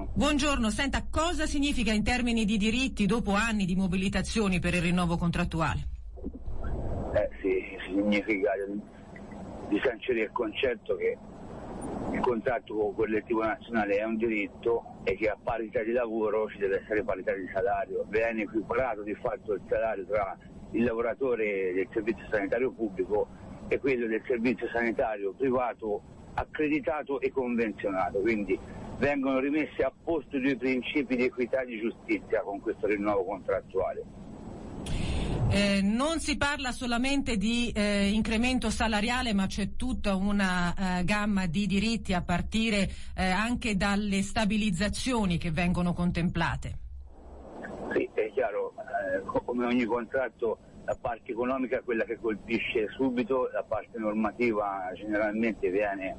Buongiorno, senta, cosa significa in termini di diritti dopo anni di mobilitazioni per il rinnovo contrattuale? Significa di sancire il concetto che il contratto collettivo nazionale è un diritto e che a parità di lavoro ci deve essere parità di salario. Viene equiparato di fatto il salario tra il lavoratore del servizio sanitario pubblico e quello del servizio sanitario privato accreditato e convenzionato, quindi vengono rimessi a posto due principi di equità e di giustizia con questo rinnovo contrattuale. Non si parla solamente di incremento salariale, ma c'è tutta una gamma di diritti a partire anche dalle stabilizzazioni che vengono contemplate. Sì, è chiaro, come ogni contratto la parte economica è quella che colpisce subito, la parte normativa generalmente viene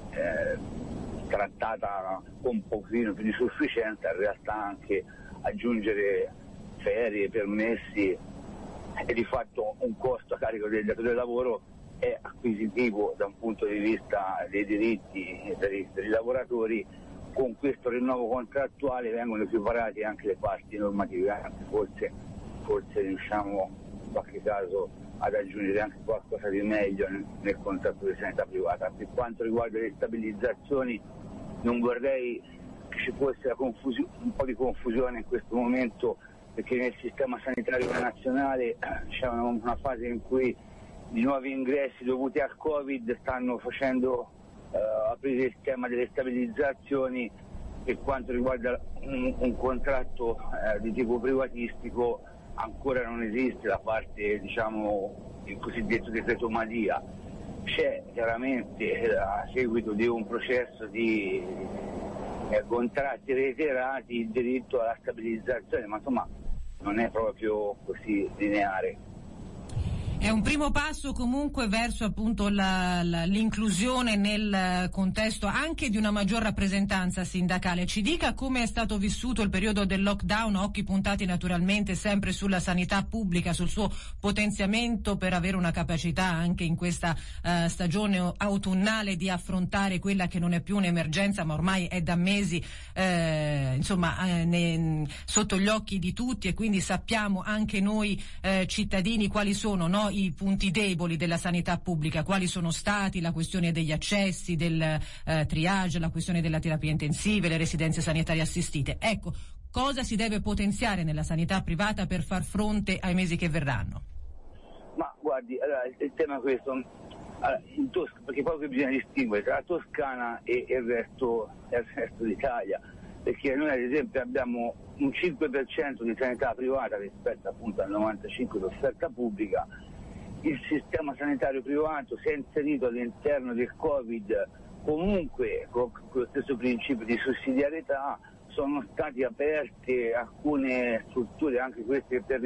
trattata con un pochino più di sufficienza, in realtà anche aggiungere ferie, permessi e di fatto un costo a carico del datore di lavoro è acquisitivo da un punto di vista dei diritti per i lavoratori. Con questo rinnovo contrattuale vengono equiparati anche le parti normative, anche forse riusciamo in qualche caso ad aggiungere anche qualcosa di meglio nel contratto di sanità privata. Per quanto riguarda le stabilizzazioni non vorrei che ci fosse un po' di confusione in questo momento, perché nel sistema sanitario nazionale c'è una fase in cui i nuovi ingressi dovuti al Covid stanno facendo aprire il tema delle stabilizzazioni. Per quanto riguarda un contratto di tipo privatistico ancora non esiste la parte, il cosiddetto decreto Madia. C'è chiaramente a seguito di un processo di contratti reiterati il diritto alla stabilizzazione, ma insomma non è proprio così lineare. È un primo passo comunque verso appunto l'inclusione nel contesto anche di una maggior rappresentanza sindacale. Ci dica come è stato vissuto il periodo del lockdown, occhi puntati naturalmente sempre sulla sanità pubblica, sul suo potenziamento per avere una capacità anche in questa stagione autunnale di affrontare quella che non è più un'emergenza ma ormai è da mesi sotto gli occhi di tutti, e quindi sappiamo anche noi cittadini quali sono i punti deboli della sanità pubblica, quali sono stati la questione degli accessi, del triage, la questione della terapia intensiva, le residenze sanitarie assistite. Ecco, cosa si deve potenziare nella sanità privata per far fronte ai mesi che verranno? Ma guardi, allora, il tema è questo, perché poi bisogna distinguere tra la Toscana e il resto d'Italia, perché noi ad esempio abbiamo un 5% di sanità privata rispetto appunto al 95% di offerta pubblica. Il sistema sanitario privato si è inserito all'interno del Covid comunque con lo stesso principio di sussidiarietà. Sono state aperte alcune strutture, anche queste per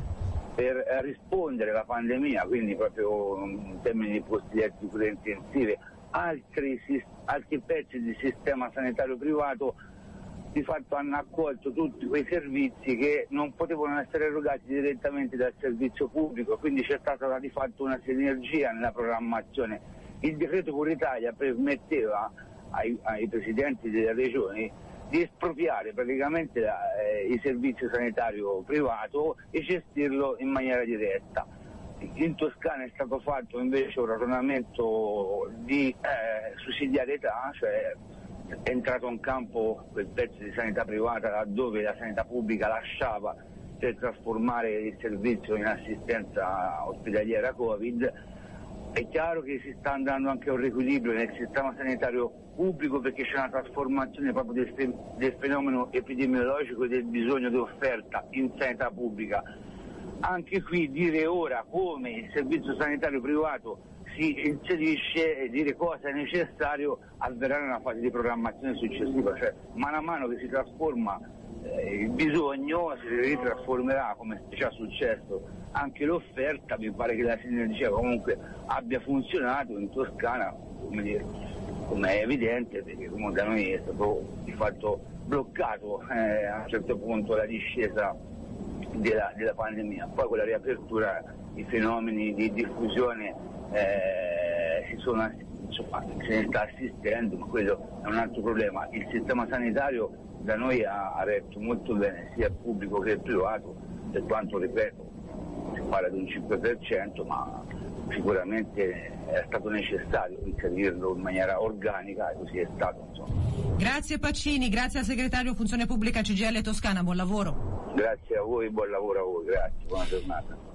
rispondere alla pandemia, quindi proprio in termini di posti letto di cure intensive. Altri pezzi del sistema sanitario privato di fatto hanno accolto tutti quei servizi che non potevano essere erogati direttamente dal servizio pubblico, quindi c'è stata di fatto una sinergia nella programmazione. Il decreto Cura Italia permetteva ai presidenti delle regioni di espropriare praticamente il servizio sanitario privato e gestirlo in maniera diretta. In Toscana è stato fatto invece un ragionamento di sussidiarietà, cioè è entrato in campo quel pezzo di sanità privata laddove la sanità pubblica lasciava per trasformare il servizio in assistenza ospedaliera Covid. È chiaro che si sta andando anche a un riequilibrio nel sistema sanitario pubblico, perché c'è una trasformazione proprio del fenomeno epidemiologico e del bisogno di offerta in sanità pubblica. Anche qui dire ora come il servizio sanitario privato si inserisce e dire cosa è necessario avverrà in una fase di programmazione successiva, cioè mano a mano che si trasforma il bisogno si ritrasformerà, come è già successo, anche l'offerta. Mi pare che la sinergia comunque abbia funzionato in Toscana, come è evidente, perché comunque da noi è stato di fatto bloccato a un certo punto la discesa della pandemia. Poi con la riapertura i fenomeni di diffusione se ne sta assistendo, ma quello è un altro problema. Il sistema sanitario da noi ha retto molto bene sia il pubblico che il privato, per quanto, ripeto, si parla di un 5%, ma sicuramente è stato necessario inserirlo in maniera organica e così è stato, insomma. Grazie Pacini, grazie al segretario Funzione Pubblica CGIL Toscana, buon lavoro. Grazie a voi, buon lavoro a voi, grazie, buona giornata.